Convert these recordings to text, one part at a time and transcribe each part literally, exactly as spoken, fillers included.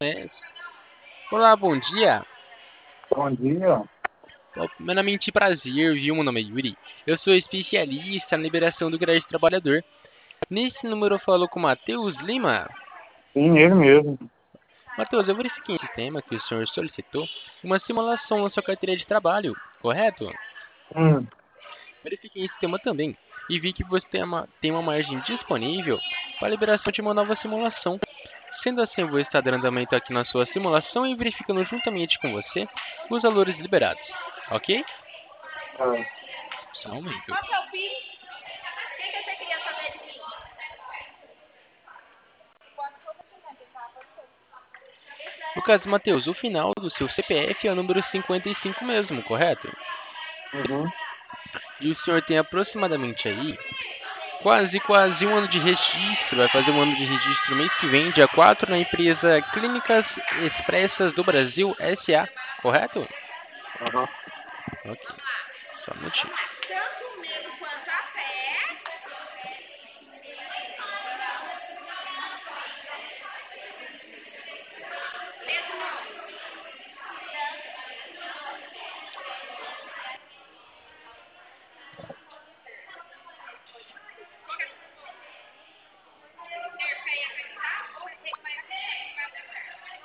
mês. Olá, bom dia. Bom dia. Bom, primeiramente, prazer, viu? Meu nome é Yuri. Eu sou especialista na liberação do crédito trabalhador. Nesse número eu falo com Matheus Lima. Sim, ele mesmo. Matheus, eu verifiquei em sistema que o senhor solicitou uma simulação na sua carteira de trabalho, correto? Hum, Verifiquei em sistema também e vi que você tem uma, tem uma margem disponível para a liberação de uma nova simulação. Sendo assim, eu vou estar dando andamento aqui na sua simulação e verificando juntamente com você os valores liberados, ok? é. Só um momento. Qual que é o Pix? O que, que você queria saber de mim? Quanto for você quiser, pessoal, pode ser. No caso, Matheus, o final do seu C P F é o número cinquenta e cinco mesmo, correto? Uhum. E o senhor tem aproximadamente aí quase, quase um ano de registro. Vai fazer um ano de registro mês que vem, dia quatro, na empresa Clínicas Expressas do Brasil S A, correto? Aham. Ok, só um minutinho. Tanto o medo quanto a fé. Mesmo nome. Ter fé e acreditar ou é ter que vai acreditar que vai dar certo?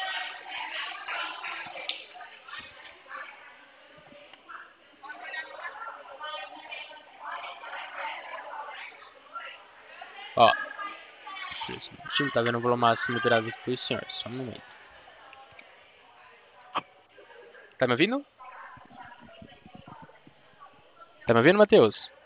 Pode olhar no coração. Ó, o time tá vendo o valor máximo liberado pelo senhor, só um momento. Tá me ouvindo? Tá me ouvindo, Matheus?